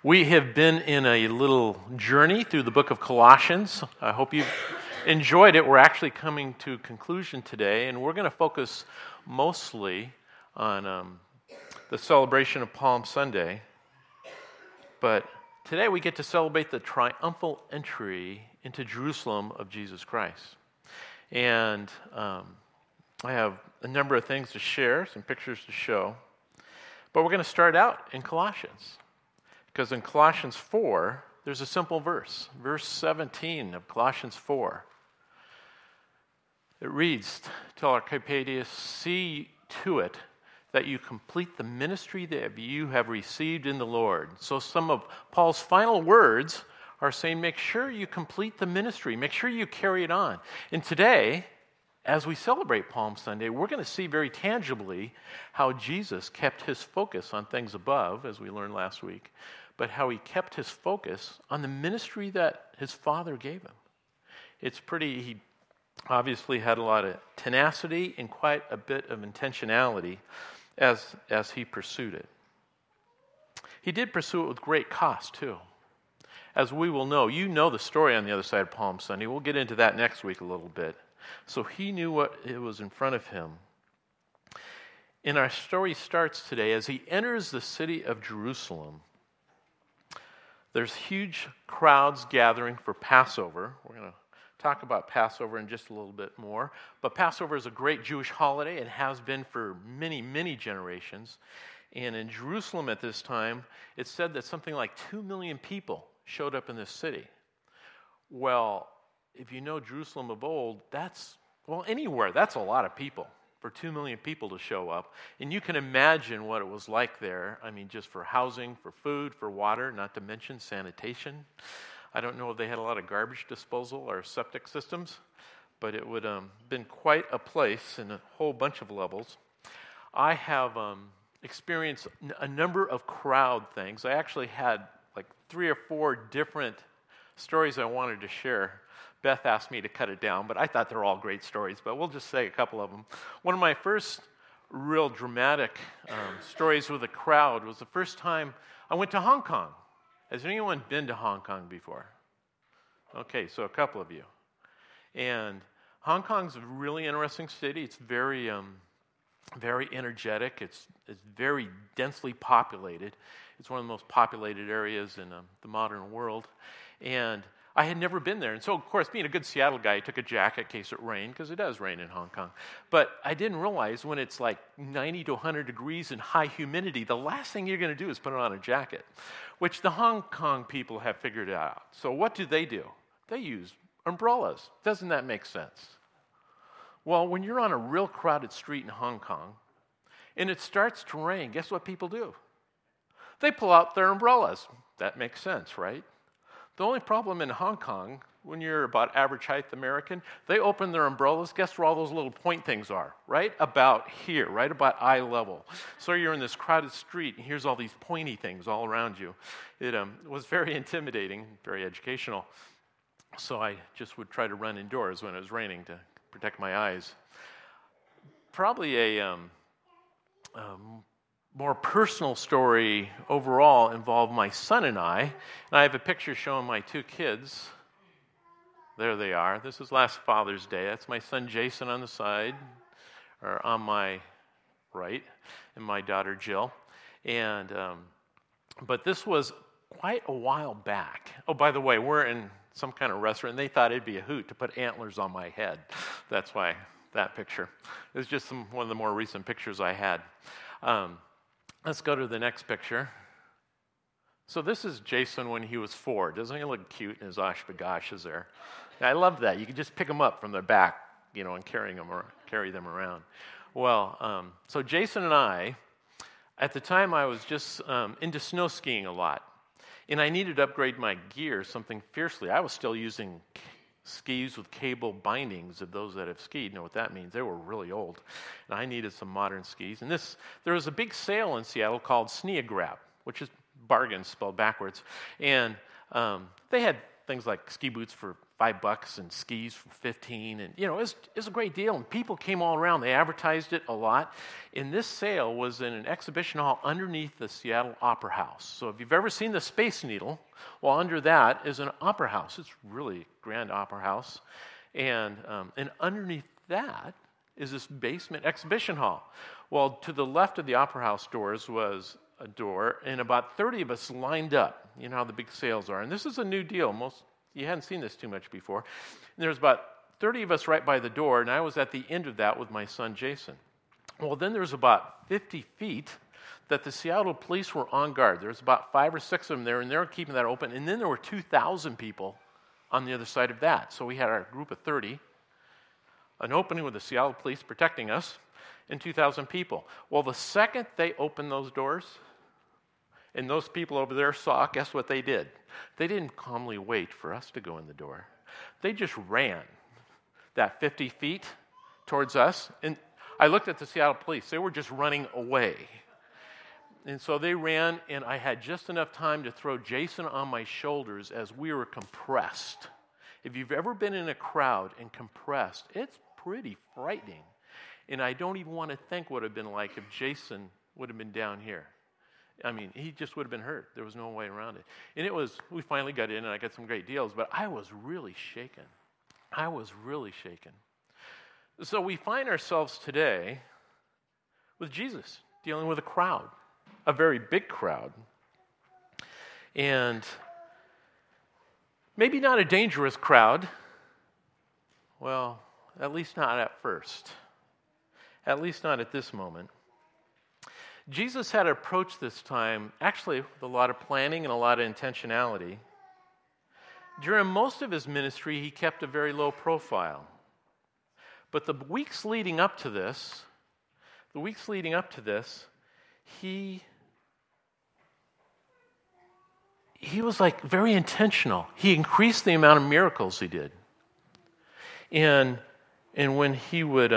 We have been in a little journey through the book of Colossians. I hope you've enjoyed it. We're actually coming to a conclusion today, and we're going to focus mostly on the celebration of Palm Sunday. But today we get to celebrate the triumphal entry into Jerusalem of Jesus Christ. And I have a number of things to share, some pictures to show. But we're going to start out in Colossians. Because in Colossians 4, there's a simple verse. Verse 17 of Colossians 4. It reads, "Tell Archippadius, see to it that you complete the ministry that you have received in the Lord." So some of Paul's final words are saying, make sure you complete the ministry. Make sure you carry it on. And today, as we celebrate Palm Sunday, we're going to see very tangibly how Jesus kept his focus on things above, as we learned last week, but how he kept his focus on the ministry that his Father gave him. He obviously had a lot of tenacity and quite a bit of intentionality as he pursued it. He did pursue it with great cost, too. As we will know, you know the story on the other side of Palm Sunday. We'll get into that next week a little bit. So he knew what it was in front of him. And our story starts today as he enters the city of Jerusalem. There's huge crowds gathering for Passover. We're going to talk about Passover in just a little bit more. But Passover is a great Jewish holiday. It has been for many, many generations. And in Jerusalem at this time, it's said that something like 2 million people showed up in this city. Well, if you know Jerusalem of old, anywhere, that's a lot of people. For 2 million people to show up. And you can imagine what it was like there. I mean, just for housing, for food, for water, not to mention sanitation. I don't know if they had a lot of garbage disposal or septic systems, but it would have been quite a place in a whole bunch of levels. I have experienced a number of crowd things. I actually had like 3 or 4 different stories I wanted to share. Beth asked me to cut it down, but I thought they're all great stories, but we'll just say a couple of them. One of my first real dramatic stories with a crowd was the first time I went to Hong Kong. Has anyone been to Hong Kong before? Okay, so a couple of you. And Hong Kong's a really interesting city. It's very energetic. It's very densely populated. It's one of the most populated areas in the modern world. And I had never been there. And so, of course, being a good Seattle guy, I took a jacket in case it rained, because it does rain in Hong Kong. But I didn't realize when it's like 90 to 100 degrees and high humidity, the last thing you're going to do is put on a jacket, which the Hong Kong people have figured out. So what do? They use umbrellas. Doesn't that make sense? Well, when you're on a real crowded street in Hong Kong and it starts to rain, guess what people do? They pull out their umbrellas. That makes sense, right? The only problem in Hong Kong, when you're about average height American, they open their umbrellas. Guess where all those little point things are? Right about here, right about eye level. So you're in this crowded street, and here's all these pointy things all around you. It was very intimidating, very educational. So I just would try to run indoors when it was raining to protect my eyes. Probably a more personal story overall involved my son and I. And I have a picture showing my 2 kids. There they are. This is last Father's Day. That's my son Jason on the side, or on my right, and my daughter Jill. And but this was quite a while back. Oh, by the way, we're in some kind of restaurant, and they thought it'd be a hoot to put antlers on my head. That's why that picture. It was just one of the more recent pictures I had. Let's go to the next picture. So this is Jason when he was 4. Doesn't he look cute in his oshbagosh there? I love that. You can just pick them up from their back, and carry them around. Well, so Jason and I, at the time I was just into snow skiing a lot. And I needed to upgrade my gear something fiercely. I was still using skis with cable bindings. Of those that have skied know what that means. They were really old. And I needed some modern skis. And there was a big sale in Seattle called Sneagrab, which is bargain spelled backwards. And they had things like ski boots for $5 and skis for 15, and it's a great deal. And people came all around. They advertised it a lot. And this sale was in an exhibition hall underneath the Seattle Opera House. So if you've ever seen the Space Needle, well, under that is an opera house. It's really a grand opera house, and underneath that is this basement exhibition hall. Well, to the left of the opera house doors was a door, and about 30 of us lined up. You know how the big sales are. And this is a new deal. You hadn't seen this too much before. And there's about 30 of us right by the door, and I was at the end of that with my son, Jason. Well, then there's about 50 feet that the Seattle police were on guard. There's about 5 or 6 of them there, and they were keeping that open. And then there were 2,000 people on the other side of that. So we had our group of 30, an opening with the Seattle police protecting us, and 2,000 people. Well, the second they opened those doors, and those people over there saw, guess what they did? They didn't calmly wait for us to go in the door. They just ran that 50 feet towards us. And I looked at the Seattle police. They were just running away. And so they ran, and I had just enough time to throw Jason on my shoulders as we were compressed. If you've ever been in a crowd and compressed, it's pretty frightening. And I don't even want to think what it would have been like if Jason would have been down here. I mean, he just would have been hurt. There was no way around it. And we finally got in, and I got some great deals, but I was really shaken. So we find ourselves today with Jesus dealing with a crowd, a very big crowd. And maybe not a dangerous crowd. Well, at least not at first. At least not at this moment. Jesus had approached this time actually with a lot of planning and a lot of intentionality. During most of his ministry, he kept a very low profile. But the weeks leading up to this, he was like very intentional. He increased the amount of miracles he did. And when he would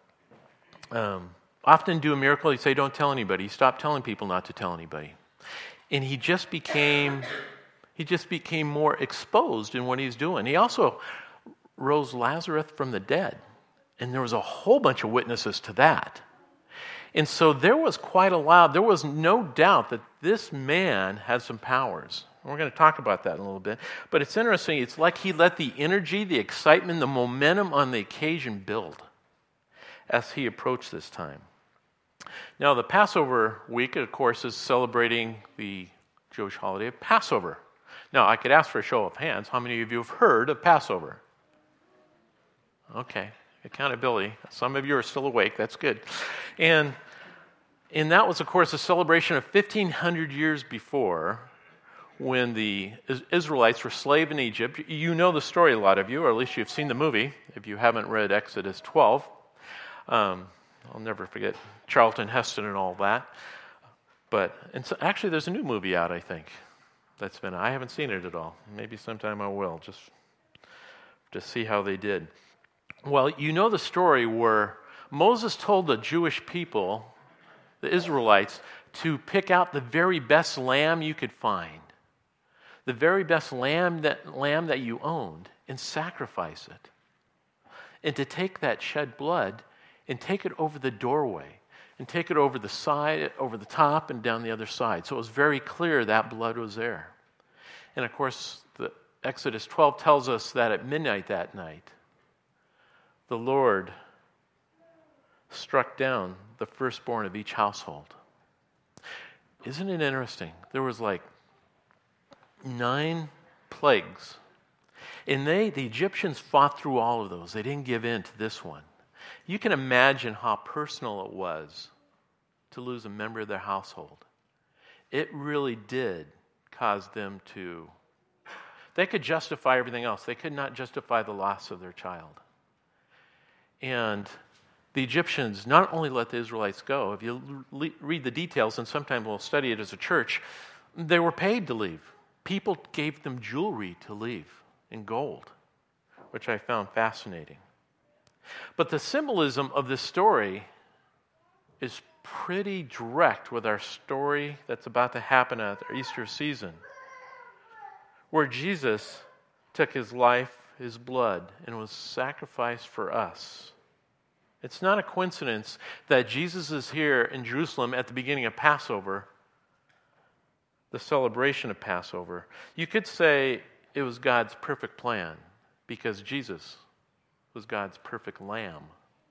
often do a miracle, he'd say, "Don't tell anybody." He stopped telling people not to tell anybody. And he just became more exposed in what he's doing. He also rose Lazarus from the dead. And there was a whole bunch of witnesses to that. And so there was no doubt that this man had some powers. And we're going to talk about that in a little bit. But it's interesting. It's like he let the energy, the excitement, the momentum on the occasion build as he approached this time. Now, the Passover week, of course, is celebrating the Jewish holiday of Passover. Now, I could ask for a show of hands. How many of you have heard of Passover? Okay, accountability. Some of you are still awake. That's good. And that was, of course, a celebration of 1,500 years before, when the Israelites were slaves in Egypt. You know the story, a lot of you, or at least you've seen the movie, if you haven't read Exodus 12. I'll never forget Charlton Heston and all that. So actually, there's a new movie out, I think, I haven't seen it at all. Maybe sometime I will, just to see how they did. Well, you know the story where Moses told the Jewish people, the Israelites, to pick out the very best lamb you could find, the very best lamb that you owned, and sacrifice it. And to take that shed blood and take it over the doorway, and take it over the side, over the top, and down the other side. So it was very clear that blood was there. And of course, the Exodus 12 tells us that at midnight that night, the Lord struck down the firstborn of each household. Isn't it interesting? There was like 9 plagues. And the Egyptians fought through all of those. They didn't give in to this one. You can imagine how personal it was to lose a member of their household. It really did cause them to... They could justify everything else. They could not justify the loss of their child. And the Egyptians not only let the Israelites go, if you read the details, and sometime we'll study it as a church, they were paid to leave. People gave them jewelry to leave in gold, which I found fascinating. But the symbolism of this story is pretty direct with our story that's about to happen at the Easter season, where Jesus took his life, his blood, and was sacrificed for us. It's not a coincidence that Jesus is here in Jerusalem at the beginning of Passover, the celebration of Passover. You could say it was God's perfect plan because Jesus was God's perfect lamb.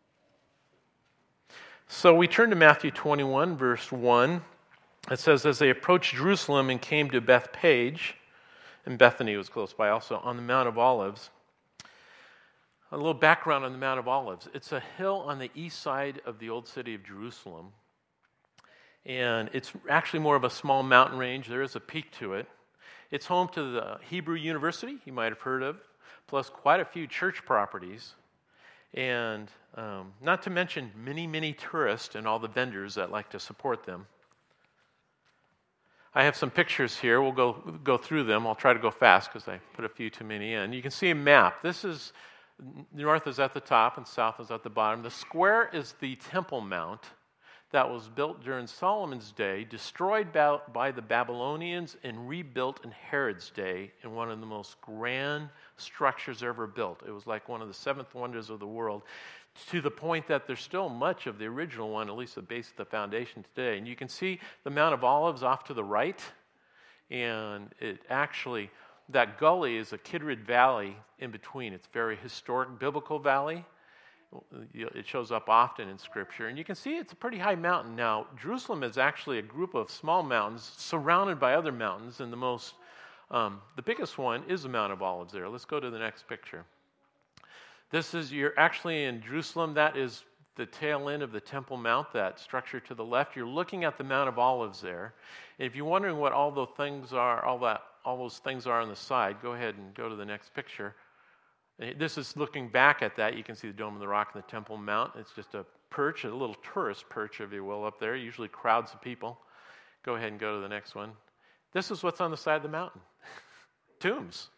So we turn to Matthew 21, verse 1. It says, as they approached Jerusalem and came to Bethpage, and Bethany was close by also, on the Mount of Olives. A little background on the Mount of Olives. It's a hill on the east side of the old city of Jerusalem. And it's actually more of a small mountain range. There is a peak to it. It's home to the Hebrew University, you might have heard of, plus quite a few church properties. And not to mention many tourists and all the vendors that like to support them. I have some pictures here. We'll go through them. I'll try to go fast because I put a few too many in. You can see a map. This is, north is at the top and south is at the bottom. The square is the Temple Mount that was built during Solomon's day, destroyed by the Babylonians, and rebuilt in Herod's day in one of the most grand structures ever built. It was like one of the seventh wonders of the world, to the point that there's still much of the original one, at least the base of the foundation today. And you can see the Mount of Olives off to the right, and it actually, that gully is a Kidron Valley in between. It's a very historic biblical valley. It shows up often in Scripture. And you can see it's a pretty high mountain. Now, Jerusalem is actually a group of small mountains surrounded by other mountains, and the biggest one is the Mount of Olives there. Let's go to the next picture. You're actually in Jerusalem. That is the tail end of the Temple Mount, that structure to the left. You're looking at the Mount of Olives there. And if you're wondering what all those things are, all those things are on the side, go ahead and go to the next picture. This is looking back at that. You can see the Dome of the Rock and the Temple Mount. It's just a perch, a little tourist perch, if you will, up there. Usually crowds of people. Go ahead and go to the next one. This is what's on the side of the mountain. Tombs.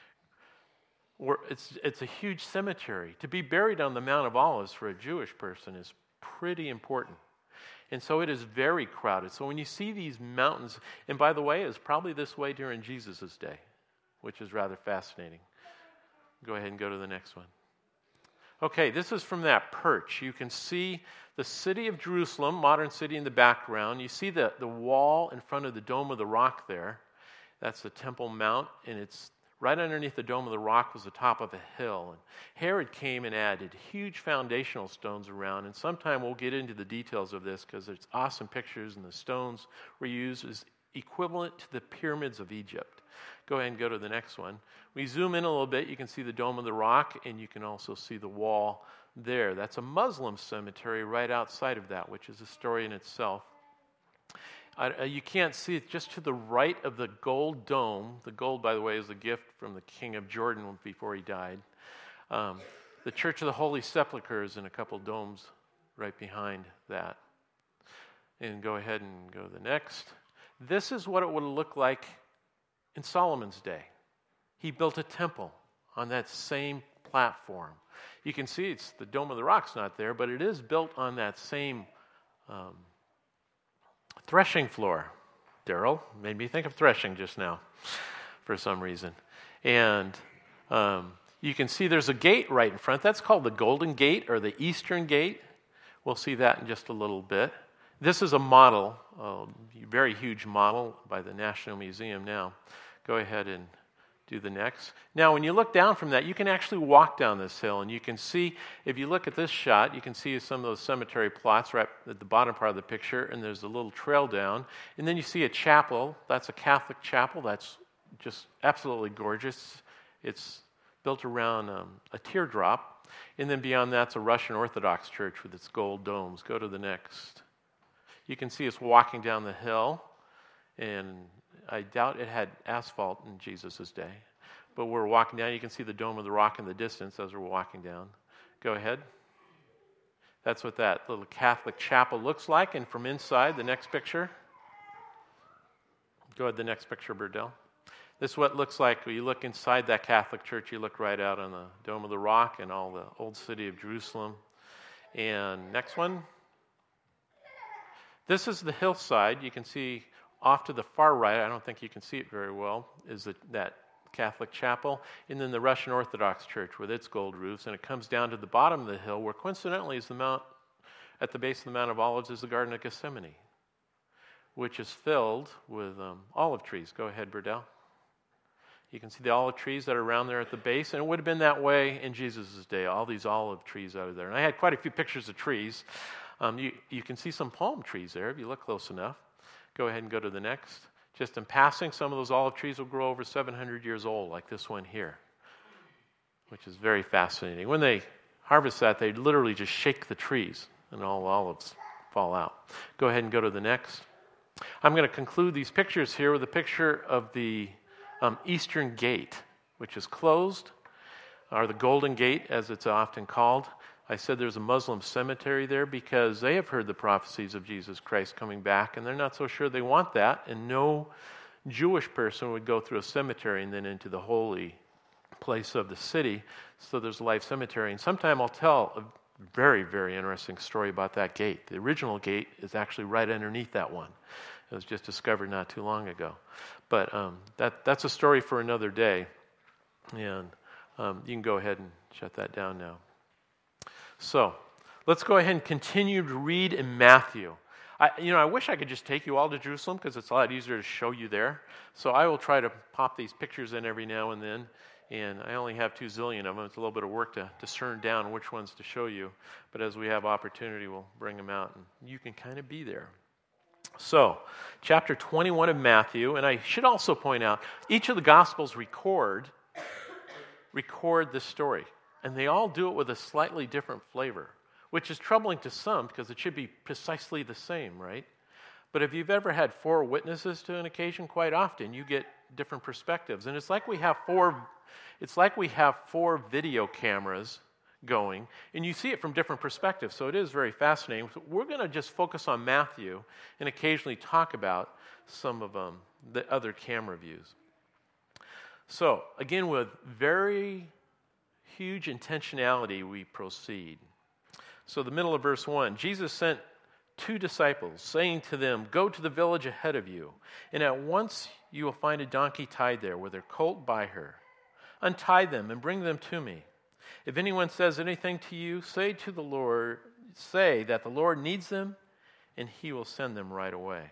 It's a huge cemetery. To be buried on the Mount of Olives for a Jewish person is pretty important. And so it is very crowded. So when you see these mountains, and by the way, it's probably this way during Jesus' day, which is rather fascinating. Go ahead and go to the next one. Okay, this is from that perch. You can see the city of Jerusalem, modern city in the background. You see the wall in front of the Dome of the Rock there. That's the Temple Mount, and it's right underneath the Dome of the Rock was the top of a hill. And Herod came and added huge foundational stones around, and sometime we'll get into the details of this because there's awesome pictures, and the stones were used as equivalent to the pyramids of Egypt. Go ahead and go to the next one. We zoom in a little bit. You can see the Dome of the Rock, and you can also see the wall there. That's a Muslim cemetery right outside of that, which is a story in itself. You can't see it just to the right of the gold dome. The gold, by the way, is a gift from the king of Jordan before he died. The Church of the Holy Sepulchre is in a couple domes right behind that. And go ahead and go to the next. This is what it would look like in Solomon's day. He built a temple on that same platform. You can see the Dome of the Rock's not there, but it is built on that same threshing floor. Daryl made me think of threshing just now for some reason. And you can see there's a gate right in front. That's called the Golden Gate or the Eastern Gate. We'll see that in just a little bit. This is a model, a very huge model by the National Museum now. Go ahead and do the next. Now, when you look down from that, you can actually walk down this hill, and you can see, if you look at this shot, you can see some of those cemetery plots right at the bottom part of the picture, and there's a little trail down. And then you see a chapel. That's a Catholic chapel. That's just absolutely gorgeous. It's built around a teardrop. And then beyond that's a Russian Orthodox church with its gold domes. Go to the next. You can see us walking down the hill, and I doubt it had asphalt in Jesus' day. But we're walking down. You can see the Dome of the Rock in the distance as we're walking down. Go ahead. That's what that little Catholic chapel looks like. And from inside, the next picture. Go ahead, the next picture, Burdell. This is what it looks like when you look inside that Catholic church. You look right out on the Dome of the Rock and all the old city of Jerusalem. And next one. This is the hillside. You can see off to the far right, I don't think you can see it very well, is that Catholic chapel, and then the Russian Orthodox Church with its gold roofs, and it comes down to the bottom of the hill where coincidentally is the mount, at the base of the Mount of Olives is the Garden of Gethsemane, which is filled with olive trees. Go ahead, Burdell. You can see the olive trees that are around there at the base, and it would have been that way in Jesus' day, all these olive trees out of there. And I had quite a few pictures of trees. You can see some palm trees there if you look close enough. Go ahead and go to the next. Just in passing, some of those olive trees will grow over 700 years old, like this one here, which is very fascinating. When they harvest that, they literally just shake the trees, and all the olives fall out. Go ahead and go to the next. I'm going to conclude these pictures here with a picture of the Eastern Gate, which is closed, or the Golden Gate, as it's often called. I said there's a Muslim cemetery there because they have heard the prophecies of Jesus Christ coming back, and they're not so sure they want that, and no Jewish person would go through a cemetery and then into the holy place of the city, so there's a life cemetery. And sometime I'll tell a very, very interesting story about that gate. The original gate is actually right underneath that one. It was just discovered not too long ago. But that's a story for another day, and you can go ahead and shut that down now. So, let's go ahead and continue to read in Matthew. I wish I could just take you all to Jerusalem because it's a lot easier to show you there. So I will try to pop these pictures in every now and then, and I only have 2 zillion of them. It's a little bit of work to discern down which ones to show you. But as we have opportunity, we'll bring them out, and you can kind of be there. So, chapter 21 of Matthew, and I should also point out, each of the Gospels record this story. And they all do it with a slightly different flavor, which is troubling to some because it should be precisely the same, right? But if you've ever had 4 witnesses to an occasion, quite often you get different perspectives. And it's like we have 4 video cameras going, and you see it from different perspectives. So it is very fascinating. So we're going to just focus on Matthew and occasionally talk about some of the other camera views. So again, with very huge intentionality, we proceed. So the middle of verse 1, Jesus sent 2 disciples, saying to them, "Go to the village ahead of you, and at once you will find a donkey tied there with her colt by her. Untie them and bring them to me. If anyone says anything to you, say that the Lord needs them, and he will send them right away."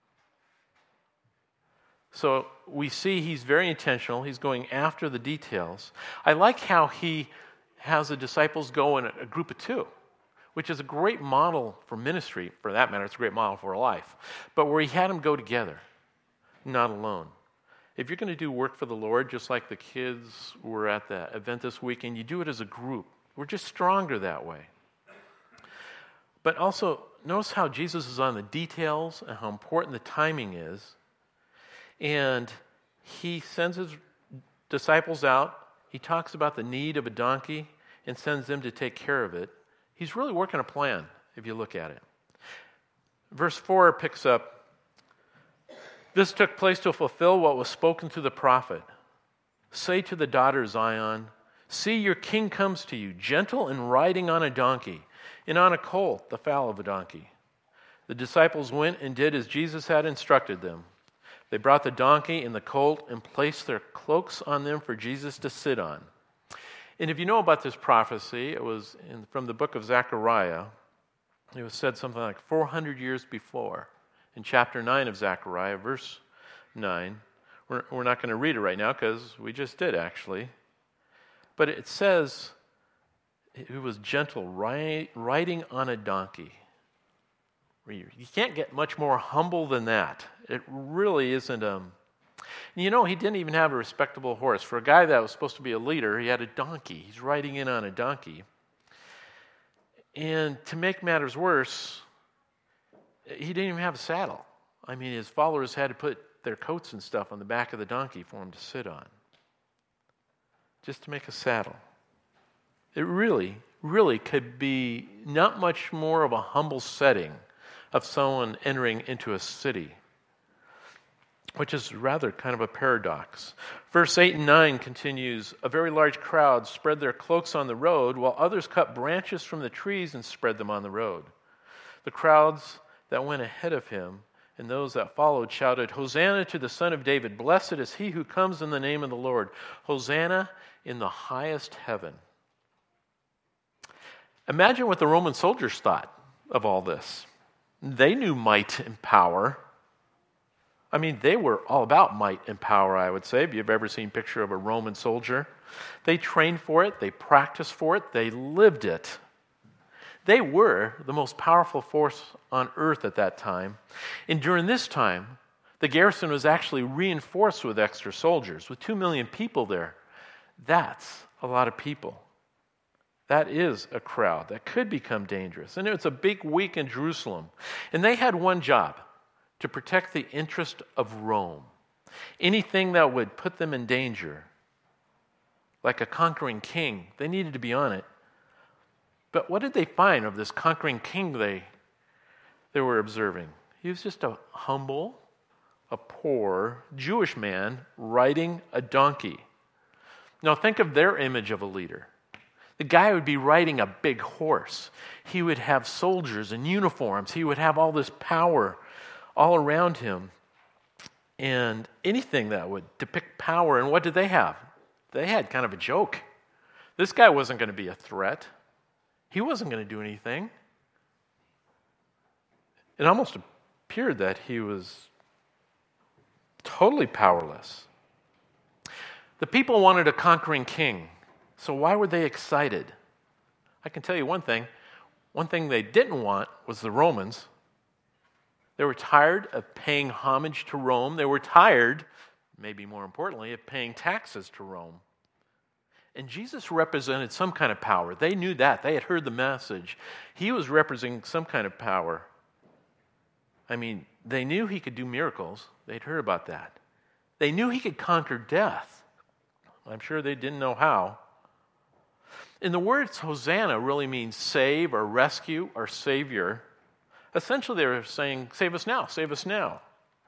So we see he's very intentional. He's going after the details. I like how he has the disciples go in a group of 2, which is a great model for ministry. For that matter, it's a great model for life. But where he had them go together, not alone. If you're going to do work for the Lord, just like the kids were at the event this weekend, you do it as a group. We're just stronger that way. But also, notice how Jesus is on the details and how important the timing is. And he sends his disciples out. He talks about the need of a donkey and sends them to take care of it. He's really working a plan, if you look at it. Verse 4 picks up, "This took place to fulfill what was spoken through the prophet. Say to the daughter Zion, see, your king comes to you, gentle and riding on a donkey, and on a colt, the foal of a donkey." The disciples went and did as Jesus had instructed them. They brought the donkey and the colt and placed their cloaks on them for Jesus to sit on. And if you know about this prophecy, it was from the book of Zechariah. It was said something like 400 years before. In chapter 9 of Zechariah, verse 9. We're not going to read it right now because we just did, actually. But it says he was gentle, riding on a donkey. You can't get much more humble than that. It really isn't. He didn't even have a respectable horse. For a guy that was supposed to be a leader, he had a donkey. He's riding in on a donkey. And to make matters worse, he didn't even have a saddle. I mean, his followers had to put their coats and stuff on the back of the donkey for him to sit on, just to make a saddle. It really could be not much more of a humble setting of someone entering into a city, which is rather kind of a paradox. Verse 8 and 9 continues, "A very large crowd spread their cloaks on the road, while others cut branches from the trees and spread them on the road. The crowds that went ahead of him And those that followed shouted, "Hosanna to the Son of David! Blessed is he who comes in the name of the Lord! Hosanna in the highest heaven!" Imagine what the Roman soldiers thought of all this. They knew might and power. I mean, they were all about might and power, I would say. If you've ever seen a picture of a Roman soldier, they trained for it, they practiced for it, they lived it. They were the most powerful force on earth at that time. And during this time, the garrison was actually reinforced with extra soldiers, with 2 million people there. That's a lot of people. That is a crowd that could become dangerous. And it's a big week in Jerusalem. And they had one job: to protect the interest of Rome. Anything that would put them in danger, like a conquering king, they needed to be on it. But what did they find of this conquering king they were observing? He was just a humble, a poor Jewish man riding a donkey. Now think of their image of a leader. The guy would be riding a big horse. He would have soldiers in uniforms. He would have all this power all around him. And anything that would depict power. And what did they have? They had kind of a joke. This guy wasn't going to be a threat. He wasn't going to do anything. It almost appeared that he was totally powerless. The people wanted a conquering king. So why were they excited? I can tell you one thing. One thing they didn't want was the Romans. They were tired of paying homage to Rome. They were tired, maybe more importantly, of paying taxes to Rome. And Jesus represented some kind of power. They knew that. They had heard the message. He was representing some kind of power. I mean, they knew he could do miracles. They'd heard about that. They knew he could conquer death. I'm sure they didn't know how. And the words Hosanna really means save or rescue or savior. Essentially, they were saying, save us now, save us now.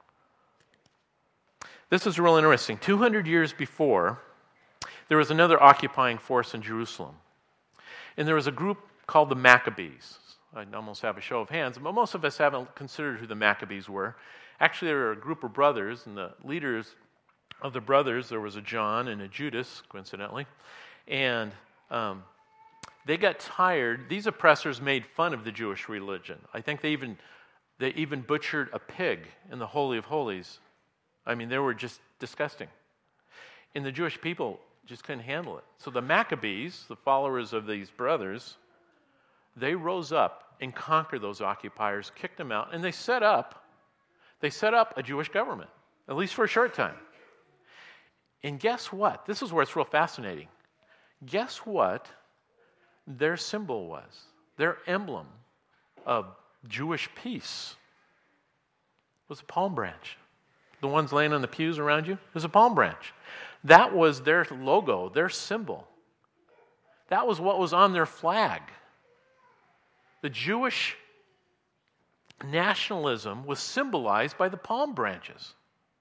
This is real interesting. 200 years before, there was another occupying force in Jerusalem. And there was a group called the Maccabees. I'd almost have a show of hands, but most of us haven't considered who the Maccabees were. Actually, they were a group of brothers, and the leaders of the brothers, there was a John and a Judas, coincidentally. And they got tired. These oppressors made fun of the Jewish religion. I think they even butchered a pig in the Holy of Holies. I mean, they were just disgusting. And the Jewish people just couldn't handle it. So the Maccabees, the followers of these brothers, they rose up and conquered those occupiers, kicked them out, and they set up a Jewish government, at least for a short time. And guess what? This is where it's real fascinating. Guess what their symbol was? Their emblem of Jewish peace was a palm branch. The ones laying on the pews around you, it was a palm branch. That was their logo, their symbol. That was what was on their flag. The Jewish nationalism was symbolized by the palm branches.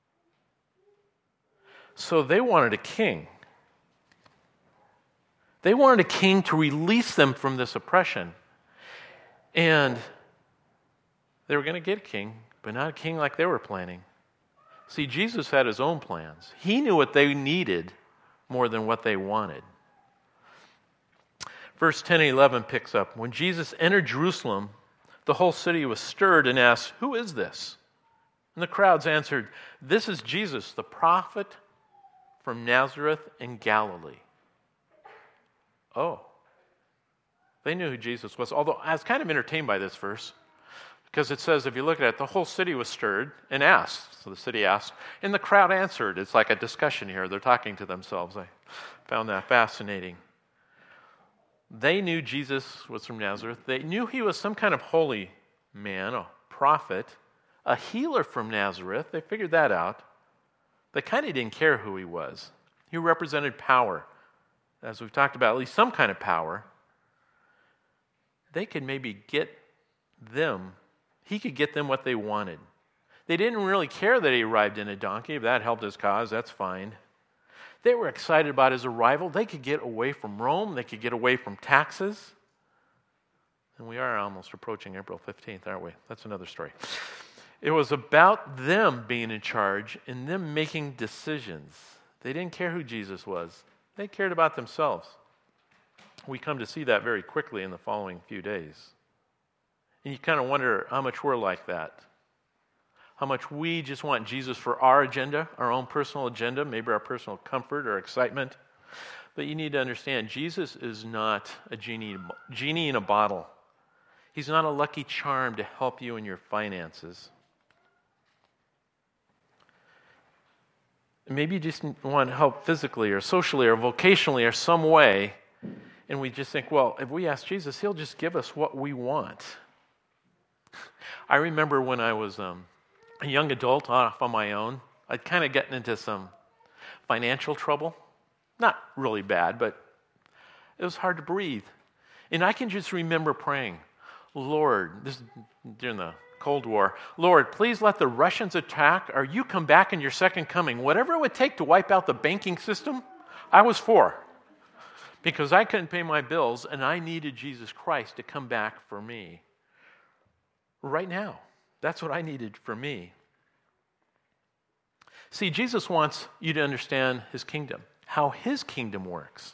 So they wanted a king. They wanted a king to release them from this oppression. And they were going to get a king, but not a king like they were planning. See, Jesus had his own plans. He knew what they needed more than what they wanted. Verse 10 and 11 picks up. When Jesus entered Jerusalem, the whole city was stirred and asked, "Who is this?" And the crowds answered, "This is Jesus, the prophet from Nazareth in Galilee." Oh. They knew who Jesus was. Although I was kind of entertained by this verse. Because it says, if you look at it, the whole city was stirred and asked. So the city asked, and the crowd answered. It's like a discussion here. They're talking to themselves. I found that fascinating. They knew Jesus was from Nazareth. They knew he was some kind of holy man, a prophet, a healer from Nazareth. They figured that out. They kind of didn't care who he was. He represented power. As we've talked about, at least some kind of power. They could maybe get them. He could get them what they wanted. They didn't really care that he arrived in a donkey. If that helped his cause, that's fine. They were excited about his arrival. They could get away from Rome. They could get away from taxes. And we are almost approaching April 15th, aren't we? That's another story. It was about them being in charge and them making decisions. They didn't care who Jesus was. They cared about themselves. We come to see that very quickly in the following few days. And you kind of wonder how much we're like that. How much we just want Jesus for our agenda, our own personal agenda, maybe our personal comfort or excitement. But you need to understand, Jesus is not a genie in a bottle. He's not a lucky charm to help you in your finances. Maybe you just want help physically or socially or vocationally or some way, and we just think, well, if we ask Jesus, He'll just give us what we want. I remember when I was a young adult off on my own, I'd kind of gotten into some financial trouble. Not really bad, but it was hard to breathe. And I can just remember praying, Lord, this is during the Cold War, Lord, please let the Russians attack or you come back in your second coming. Whatever it would take to wipe out the banking system, I was for. Because I couldn't pay my bills and I needed Jesus Christ to come back for me. Right now, that's what I needed for me. See, Jesus wants you to understand His kingdom, how His kingdom works.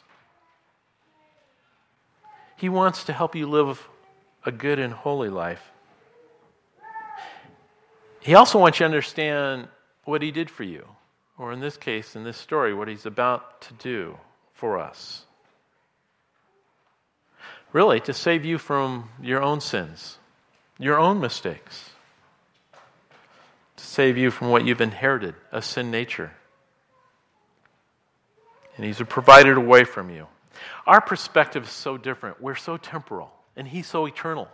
He wants to help you live a good and holy life. He also wants you to understand what He did for you, or in this case, in this story, what He's about to do for us. Really, to save you from your own sins, your own mistakes, to save you from what you've inherited, a sin nature. And He's provided away from you. Our perspective is so different. We're so temporal, and He's so eternal.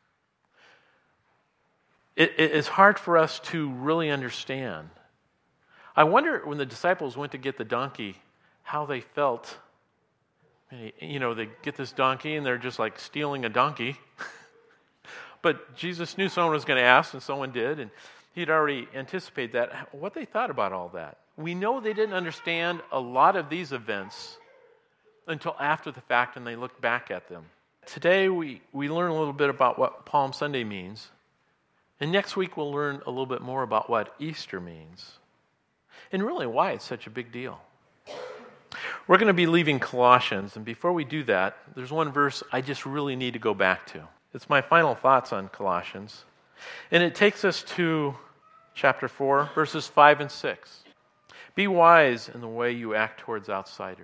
It's hard for us to really understand. I wonder when the disciples went to get the donkey, how they felt. You know, they get this donkey and they're just like stealing a donkey. But Jesus knew someone was going to ask, and someone did, and He'd already anticipated that. What they thought about all that. We know they didn't understand a lot of these events until after the fact, and they looked back at them. Today we learn a little bit about what Palm Sunday means. And next week we'll learn a little bit more about what Easter means. And really why it's such a big deal. We're going to be leaving Colossians, and before we do that, there's one verse I just really need to go back to. It's my final thoughts on Colossians. And it takes us to chapter 4, verses 5 and 6. Be wise in the way you act towards outsiders.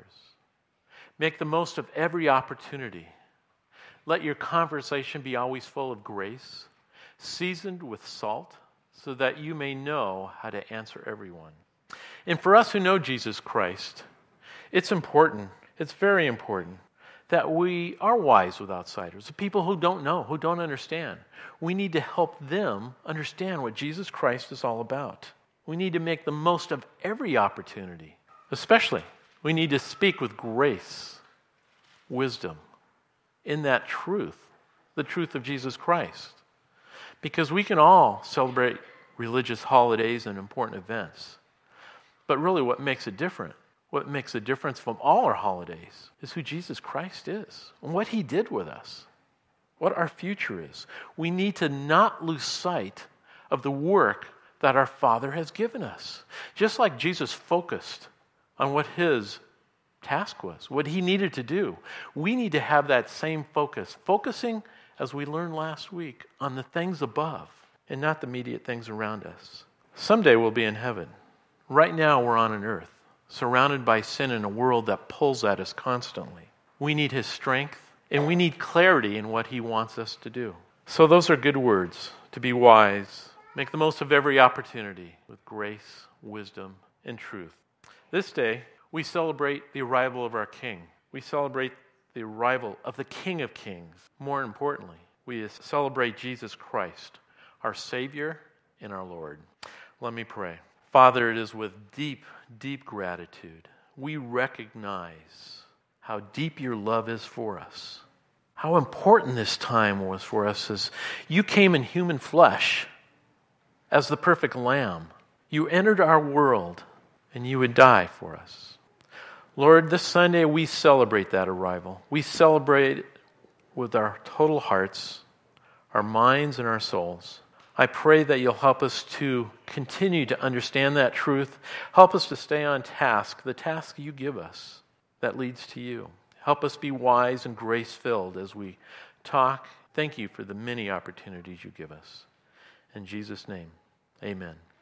Make the most of every opportunity. Let your conversation be always full of grace, seasoned with salt, so that you may know how to answer everyone. And for us who know Jesus Christ, it's important, it's very important, that we are wise with outsiders, the people who don't know, who don't understand. We need to help them understand what Jesus Christ is all about. We need to make the most of every opportunity. Especially, we need to speak with grace, wisdom, in that truth, the truth of Jesus Christ. Because we can all celebrate religious holidays and important events. But really what makes it different, what makes a difference from all our holidays, is who Jesus Christ is and what He did with us, what our future is. We need to not lose sight of the work that our Father has given us. Just like Jesus focused on what His task was, what He needed to do, we need to have that same focus, focusing, as we learned last week, on the things above and not the immediate things around us. Someday we'll be in heaven. Right now we're on an earth, surrounded by sin in a world that pulls at us constantly. We need His strength, and we need clarity in what He wants us to do. So those are good words, to be wise, make the most of every opportunity with grace, wisdom, and truth. This day, we celebrate the arrival of our King. We celebrate the arrival of the King of Kings. More importantly, we celebrate Jesus Christ, our Savior and our Lord. Let me pray. Father, it is with deep, deep gratitude we recognize how deep your love is for us. How important this time was for us as you came in human flesh as the perfect Lamb. You entered our world and you would die for us. Lord, this Sunday we celebrate that arrival. We celebrate it with our total hearts, our minds and our souls, I pray that you'll help us to continue to understand that truth. Help us to stay on task, the task you give us that leads to you. Help us be wise and grace-filled as we talk. Thank you for the many opportunities you give us. In Jesus' name, amen.